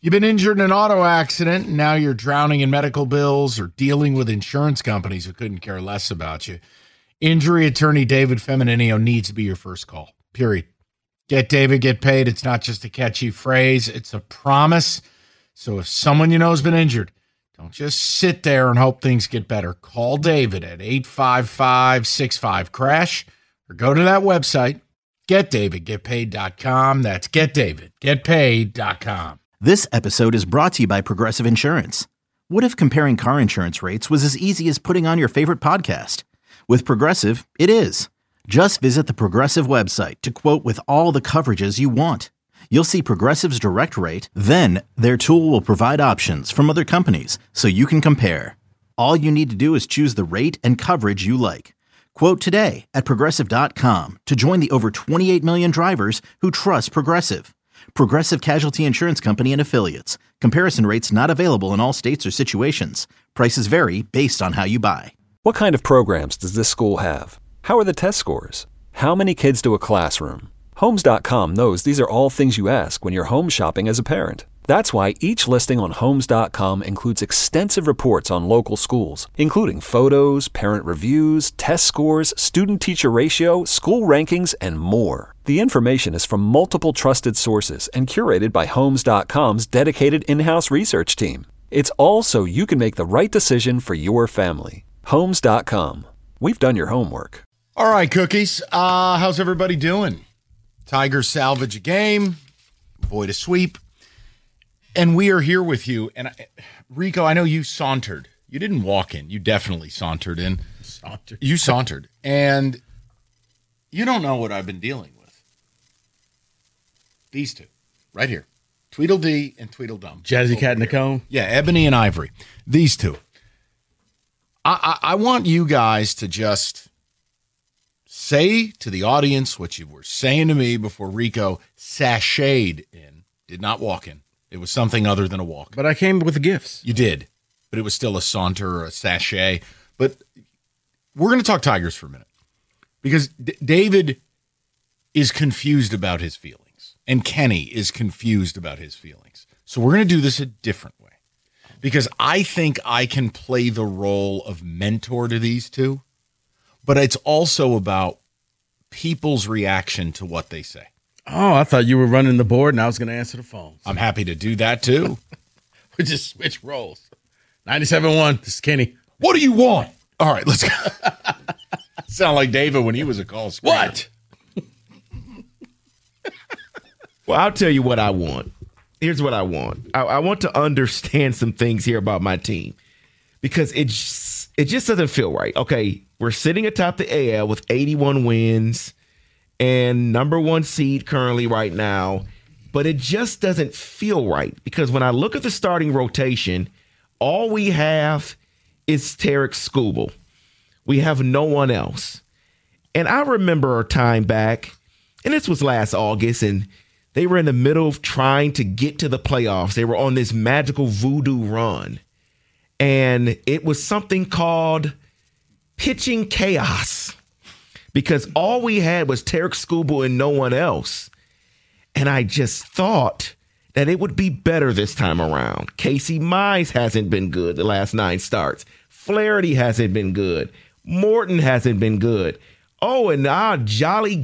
You've been injured in an auto accident, and now you're drowning in medical bills or dealing with insurance companies who couldn't care less about you. Injury attorney David Femininio needs to be your first call, period. Get David, get paid. It's not just a catchy phrase. It's a promise. So if someone you know has been injured, don't just sit there and hope things get better. Call David at 855-65-CRASH or go to that website, getdavidgetpaid.com. That's getdavidgetpaid.com. This episode is brought to you by Progressive Insurance. What if comparing car insurance rates was as easy as putting on your favorite podcast? With Progressive, it is. Just visit the Progressive website to quote with all the coverages you want. You'll see Progressive's direct rate, then their tool will provide options from other companies so you can compare. All you need to do is choose the rate and coverage you like. Quote today at Progressive.com to join the over 28 million drivers who trust Progressive. Progressive Casualty Insurance Company and Affiliates. Comparison rates not available in all states or situations. Prices vary based on how you buy. What kind of programs does this school have? How are the test scores? How many kids do a classroom? Homes.com knows these are all things you ask when you're home shopping as a parent. That's why each listing on Homes.com includes extensive reports on local schools, including photos, parent reviews, test scores, student-teacher ratio, school rankings, and more. The information is from multiple trusted sources and curated by Homes.com's dedicated in-house research team. It's all so you can make the right decision for your family. Homes.com. We've done your homework. All right, Cookies. How's everybody doing? Tigers salvage a game, avoid a sweep. And we are here with you. And Rico, I know you sauntered. You didn't walk in. You definitely sauntered in. You sauntered. And you don't know what I've been dealing with. These two, right here. Tweedledee and Tweedledum. Jazzy Cat and the Cone? Yeah, Ebony and Ivory. These two. I want you guys to just say to the audience what you were saying to me before Rico sashayed in. Did not walk in. It was something other than a walk. But I came with the gifts. You did. But it was still a saunter or a sachet. But we're going to talk Tigers for a minute. Because David is confused about his feelings. And Kenny is confused about his feelings. So we're going to do this a different way. Because I think I can play the role of mentor to these two. But it's also about people's reaction to what they say. Oh, I thought you were running the board and I was going to answer the phone. I'm happy to do that, too. We just switch roles. 97.1, this is Kenny. What do you want? All right, let's go. Sound like David when he was a call screener. What? Well, I'll tell you what I want. Here's what I want. I want to understand some things here about my team because it just doesn't feel right. Okay, we're sitting atop the AL with 81 wins and number one seed currently right now, but it just doesn't feel right because when I look at the starting rotation, all we have is Tarik Skubal. We have no one else. And I remember a time back, and this was last August, and they were in the middle of trying to get to the playoffs. They were on this magical voodoo run. And it was something called pitching chaos because all we had was Tarik Skubal and no one else. And I just thought that it would be better this time around. Casey Mize hasn't been good the last 9 starts. Flaherty hasn't been good. Morton hasn't been good. Oh, and Jolly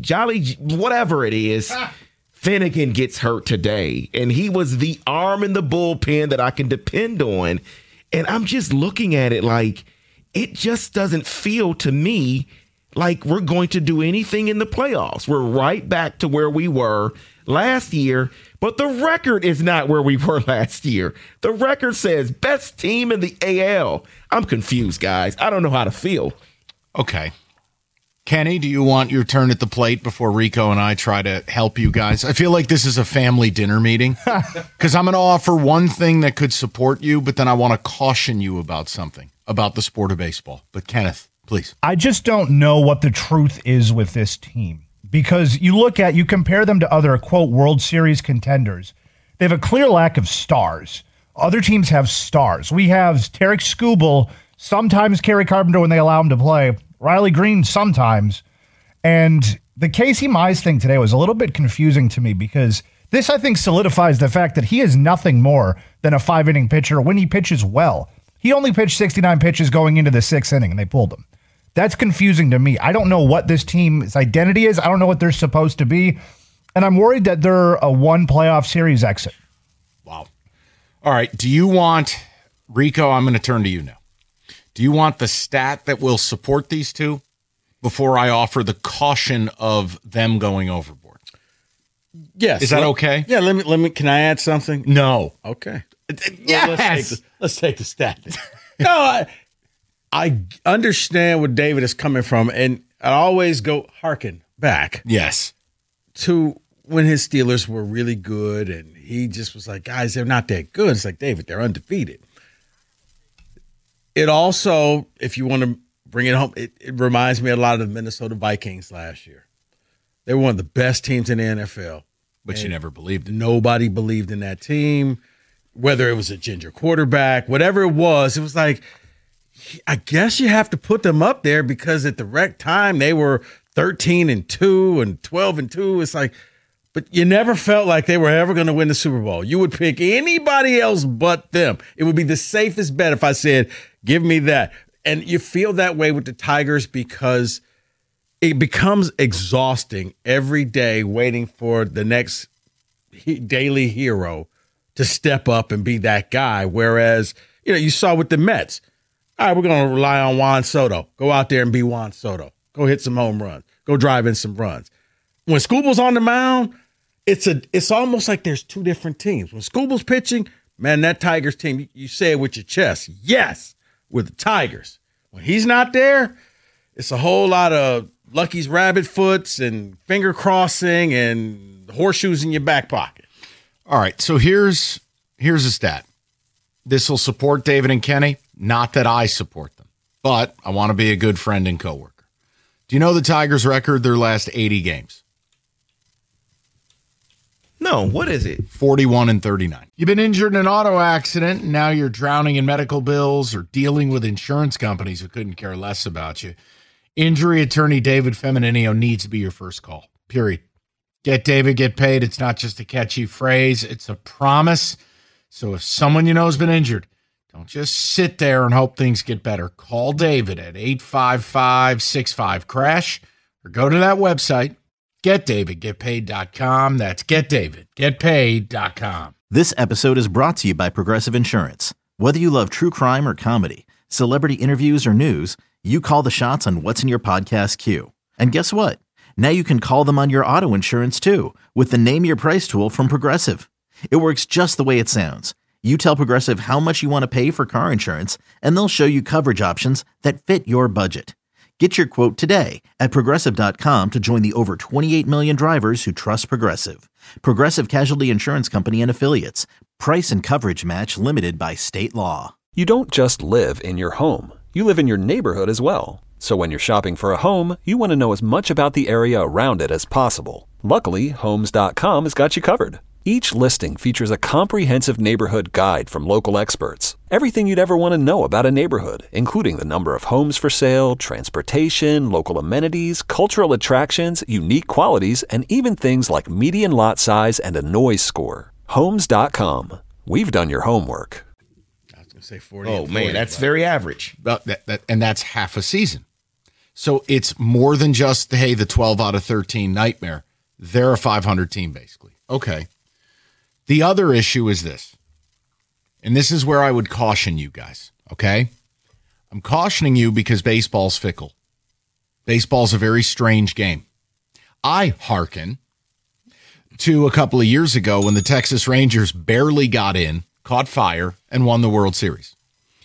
whatever it is. Finnegan gets hurt today, and he was the arm in the bullpen that I can depend on. And I'm just looking at it like it just doesn't feel to me like we're going to do anything in the playoffs. We're right back to where we were last year, but the record is not where we were last year. The record says best team in the AL. I'm confused, guys. I don't know how to feel. Okay. Kenny, do you want your turn at the plate before Rico and I try to help you guys? I feel like this is a family dinner meeting because I'm going to offer one thing that could support you, but then I want to caution you about something, about the sport of baseball. But Kenneth, please. I just don't know what the truth is with this team because you compare them to other, quote, World Series contenders. They have a clear lack of stars. Other teams have stars. We have Tarik Skubal, sometimes Kerry Carpenter when they allow him to play, Riley Green sometimes. And the Casey Mize thing today was a little bit confusing to me because This, I think, solidifies the fact that he is nothing more than a 5-inning pitcher when he pitches well. He only pitched 69 pitches going into the 6th inning, and they pulled him. That's confusing to me. I don't know what this team's identity is. I don't know what they're supposed to be. And I'm worried that they're a one playoff series exit. Wow. All right. Do you want, Rico, I'm going to turn to you now. Do you want the stat that will support these two before I offer the caution of them going overboard? Yes. Is that okay? Yeah, let me can I add something? No. Okay. Yes. Let's take the stat. No, I understand where David is coming from, and I always go harken back Yes. to when his Steelers were really good, and he just was like, guys, they're not that good. It's like, David, they're undefeated. It also, if you want to bring it home, it reminds me a lot of the Minnesota Vikings last year. They were one of the best teams in the NFL. But you never believed it. Nobody believed in that team, whether it was a ginger quarterback, whatever it was like, I guess you have to put them up there because at the right time they were 13-2 and 12-2. It's like, but you never felt like they were ever going to win the Super Bowl. You would pick anybody else but them. It would be the safest bet if I said, give me that. And you feel that way with the Tigers because it becomes exhausting every day waiting for the next daily hero to step up and be that guy. Whereas, you saw with the Mets, all right, we're going to rely on Juan Soto. Go out there and be Juan Soto. Go hit some home runs. Go drive in some runs. When Scooble's on the mound, it's almost like there's two different teams. When Scooble's pitching, man, that Tigers team, you say it with your chest. Yes, with the Tigers. When he's not there, it's a whole lot of Lucky's rabbit foots and finger crossing and horseshoes in your back pocket. All right, so here's a stat. This will support David and Kenny. Not that I support them, but I want to be a good friend and coworker. Do you know the Tigers' record their last 80 games? No, what is it? 41-39. You've been injured in an auto accident, and now you're drowning in medical bills or dealing with insurance companies who couldn't care less about you. Injury attorney David Femininio needs to be your first call, period. Get David, get paid. It's not just a catchy phrase. It's a promise. So if someone you know has been injured, don't just sit there and hope things get better. Call David at 855-65-CRASH or go to that website, getdavidgetpaid.com. That's getdavidgetpaid.com. This episode is brought to you by Progressive Insurance. Whether you love true crime or comedy, celebrity interviews or news, you call the shots on what's in your podcast queue. And guess what? Now you can call them on your auto insurance too with the Name Your Price tool from Progressive. It works just the way it sounds. You tell Progressive how much you want to pay for car insurance, and they'll show you coverage options that fit your budget. Get your quote today at Progressive.com to join the over 28 million drivers who trust Progressive. Progressive Casualty Insurance Company and Affiliates. Price and coverage match limited by state law. You don't just live in your home. You live in your neighborhood as well. So when you're shopping for a home, you want to know as much about the area around it as possible. Luckily, Homes.com has got you covered. Each listing features a comprehensive neighborhood guide from local experts. Everything you'd ever want to know about a neighborhood, including the number of homes for sale, transportation, local amenities, cultural attractions, unique qualities, and even things like median lot size and a noise score. Homes.com. We've done your homework. I was going to say 40. Oh, man, that's very average. And that's half a season. So it's more than just, hey, the 12 out of 13 nightmare. They're a 500 team, basically. Okay. The other issue is this, and this is where I would caution you guys, okay? I'm cautioning you because baseball's fickle. Baseball's a very strange game. I hearken to a couple of years ago when the Texas Rangers barely got in, caught fire, and won the World Series.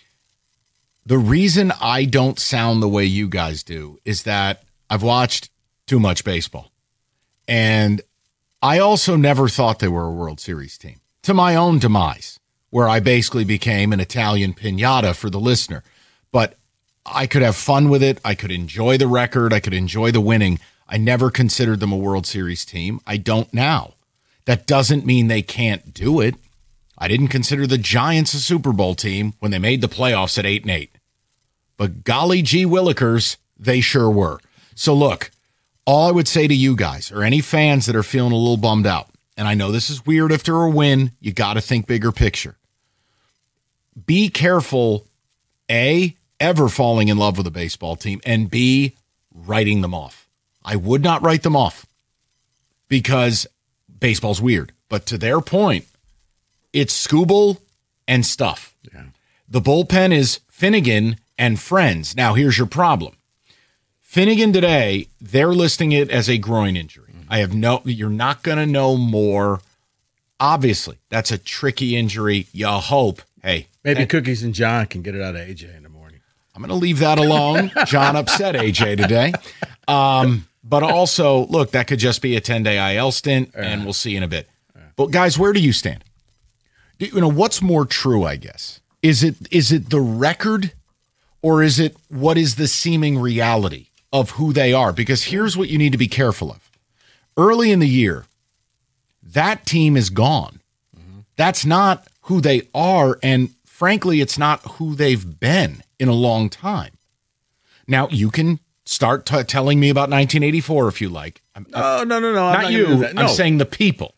The reason I don't sound the way you guys do is that I've watched too much baseball. And I also never thought they were a World Series team, to my own demise, where I basically became an Italian piñata for the listener. But I could have fun with it. I could enjoy the record. I could enjoy the winning. I never considered them a World Series team. I don't now. That doesn't mean they can't do it. I didn't consider the Giants a Super Bowl team when they made the playoffs at 8-8. But golly gee willikers, they sure were. So look, all I would say to you guys, or any fans that are feeling a little bummed out, and I know this is weird after a win, you got to think bigger picture. Be careful, A, ever falling in love with a baseball team, and B, writing them off. I would not write them off because baseball's weird. But to their point, it's Skubal and stuff. Yeah. The bullpen is Finnegan and friends. Now, here's your problem. Finnegan today, they're listing it as a groin injury. You're not going to know more. Obviously, that's a tricky injury. You hope. Hey. Maybe Cookies and John can get it out of AJ in the morning. I'm going to leave that alone. John upset AJ today. But also, look, that could just be a 10-day IL stint, and we'll see in a bit. But, guys, where do you stand? What's more true, I guess? Is it the record, or is it what is the seeming reality of who they are? Because here's what you need to be careful of. Early in the year, that team is gone. Mm-hmm. That's not who they are, and frankly, it's not who they've been in a long time. Now, you can start telling me about 1984 if you like. No. Not you. No. I'm saying the people.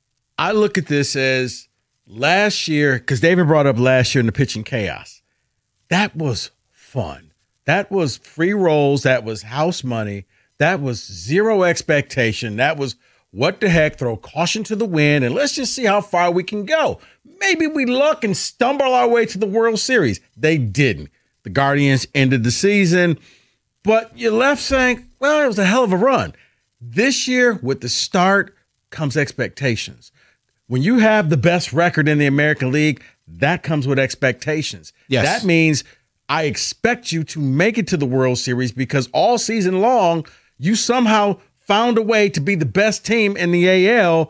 I look at this as last year, because David brought up last year in the pitching chaos. That was fun. That was free rolls. That was house money. That was zero expectation. That was what the heck, throw caution to the wind, and let's just see how far we can go. Maybe we luck and stumble our way to the World Series. They didn't. The Guardians ended the season, but you're left saying, well, it was a hell of a run. This year, with the start, comes expectations. When you have the best record in the American League, that comes with expectations. Yes. That means I expect you to make it to the World Series because all season long, you somehow found a way to be the best team in the AL.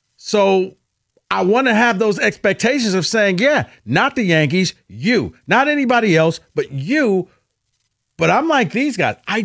So I want to have those expectations of saying, yeah, not the Yankees, you, not anybody else, but you. But I'm like these guys. I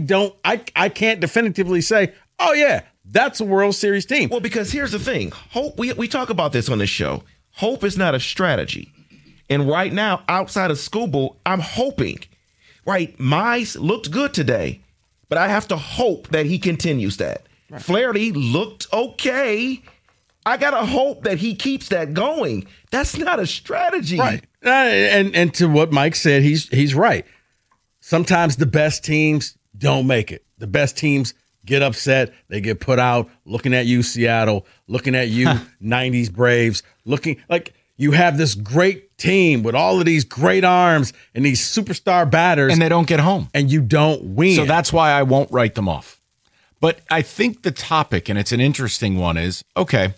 can't definitively say, oh, yeah, that's a World Series team. Well, because here's the thing. Hope, we talk about this on the show. Hope is not a strategy. And right now, outside of Skubal, I'm hoping, right, Mize looked good today, but I have to hope that he continues that. Right. Flaherty looked okay. I got to hope that he keeps that going. That's not a strategy. Right. And to what Mike said, he's right. Sometimes the best teams don't make it. The best teams get upset. They get put out. Looking at you, Seattle. Looking at you, 90s Braves. Looking like you have this great team with all of these great arms and these superstar batters. And they don't get home. And you don't win. So that's why I won't write them off. But I think the topic, and it's an interesting one, is, okay,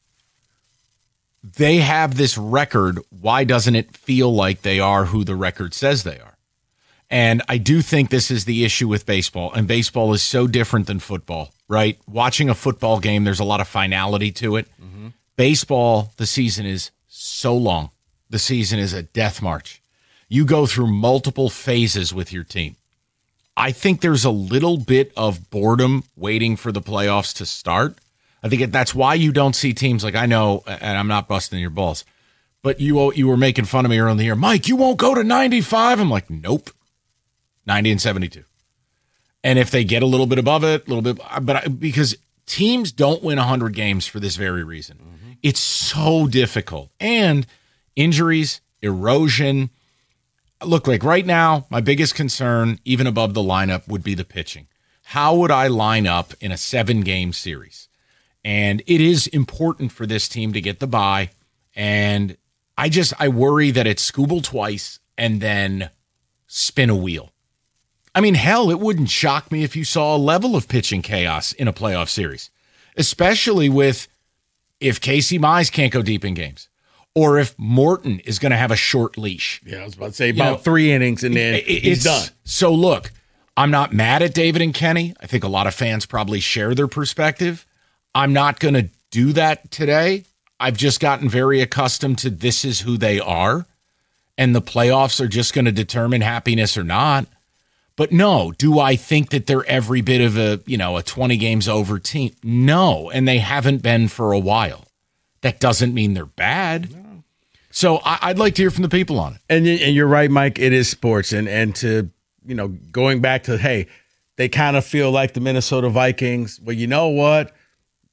they have this record. Why doesn't it feel like they are who the record says they are? And I do think this is the issue with baseball. And baseball is so different than football, right? Watching a football game, there's a lot of finality to it. Mm-hmm. Baseball, the season is so long. The season is a death march. You go through multiple phases with your team. I think there's a little bit of boredom waiting for the playoffs to start. I think that's why you don't see teams like, I know, and I'm not busting your balls, but you were making fun of me earlier in the year. Mike, you won't go to 95? I'm like, nope. 90 and 72. And if they get a little bit above it, because teams don't win 100 games for this very reason. Mm-hmm. It's so difficult. And injuries, erosion. Look, like right now, my biggest concern, even above the lineup, would be the pitching. How would I line up in a 7-game series? And it is important for this team to get the bye. And I worry that it's Skubal twice and then spin a wheel. I mean, hell, it wouldn't shock me if you saw a level of pitching chaos in a playoff series, especially if Casey Mize can't go deep in games. Or if Morton is going to have a short leash. Yeah, I was about to say about 3 innings and then he's done. So look, I'm not mad at David and Kenny. I think a lot of fans probably share their perspective. I'm not going to do that today. I've just gotten very accustomed to this is who they are. And the playoffs are just going to determine happiness or not. But no, do I think that they're every bit of a 20 games over team? No, and they haven't been for a while. That doesn't mean they're bad. No. So I'd like to hear from the people on it. And you're right, Mike. It is sports, and to going back to, hey, they kind of feel like the Minnesota Vikings. Well, you know what?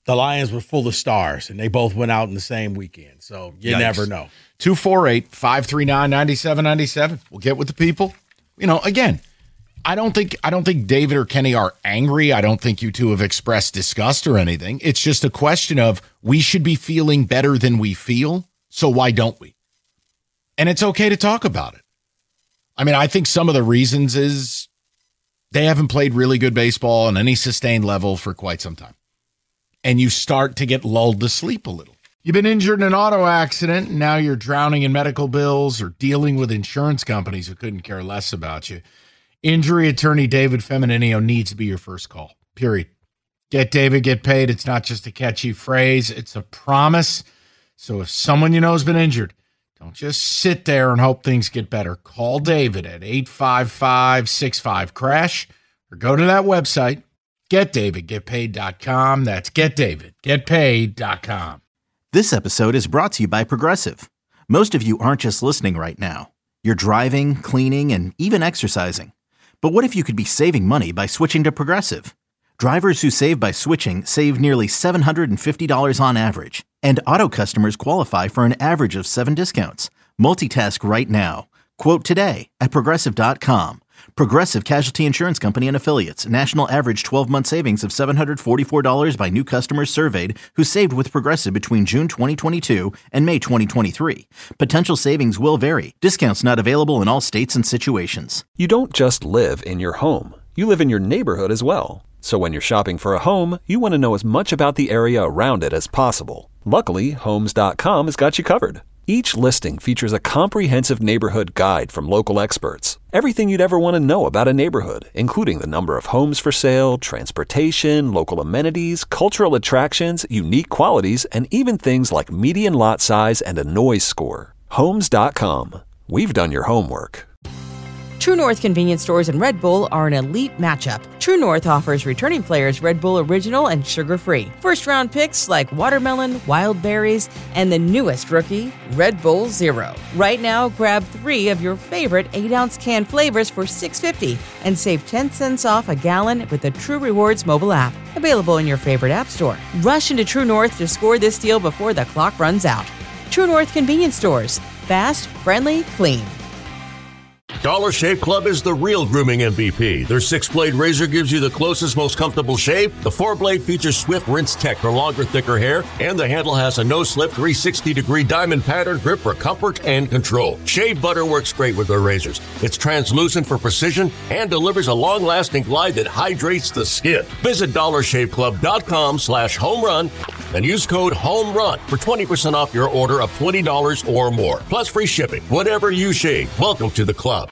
the Lions were full of stars, and they both went out in the same weekend. So you never know. 248-539-9797. We'll get with the people. Again, I don't think David or Kenny are angry. I don't think you two have expressed disgust or anything. It's just a question of we should be feeling better than we feel, so why don't we? And it's okay to talk about it. I mean, I think some of the reasons is they haven't played really good baseball on any sustained level for quite some time. And you start to get lulled to sleep a little. You've been injured in an auto accident, and now you're drowning in medical bills or dealing with insurance companies who couldn't care less about you. Injury attorney David Femininio needs to be your first call, period. Get David, get paid. It's not just a catchy phrase. It's a promise. So if someone you know has been injured, don't just sit there and hope things get better. Call David at 855-65-CRASH or go to that website, getdavidgetpaid.com. That's getdavidgetpaid.com. This episode is brought to you by Progressive. Most of you aren't just listening right now. You're driving, cleaning, and even exercising. But what if you could be saving money by switching to Progressive? Drivers who save by switching save nearly $750 on average, and auto customers qualify for an average of 7 discounts. Multitask right now. Quote today at Progressive.com. Progressive Casualty Insurance Company and Affiliates. National average 12-month savings of $744 by new customers surveyed who saved with Progressive between June 2022 and May 2023. Potential savings will vary. Discounts not available in all states and situations. You don't just live in your home. You live in your neighborhood as well. So when you're shopping for a home, you want to know as much about the area around it as possible. Luckily, Homes.com has got you covered. Each listing features a comprehensive neighborhood guide from local experts. Everything you'd ever want to know about a neighborhood, including the number of homes for sale, transportation, local amenities, cultural attractions, unique qualities, and even things like median lot size and a noise score. Homes.com. We've done your homework. True North convenience stores and Red Bull are an elite matchup. True North offers returning players Red Bull Original and sugar-free. First-round picks like watermelon, wild berries, and the newest rookie, Red Bull Zero. Right now, grab 3 of your favorite 8-ounce can flavors for $6.50 and save 10 cents off a gallon with the True Rewards mobile app. Available in your favorite app store. Rush into True North to score this deal before the clock runs out. True North convenience stores. Fast, friendly, clean. Dollar Shave Club is the real grooming MVP. Their 6-blade razor gives you the closest, most comfortable shave. The 4-blade features swift rinse tech for longer, thicker hair, and the handle has a no-slip 360-degree diamond pattern grip for comfort and control. Shave butter works great with their razors. It's translucent for precision and delivers a long-lasting glide that hydrates the skin. Visit DollarShaveClub.com/homerun and use code HOMERUN for 20% off your order of $20 or more. Plus free shipping. Whatever you shave, welcome to the club.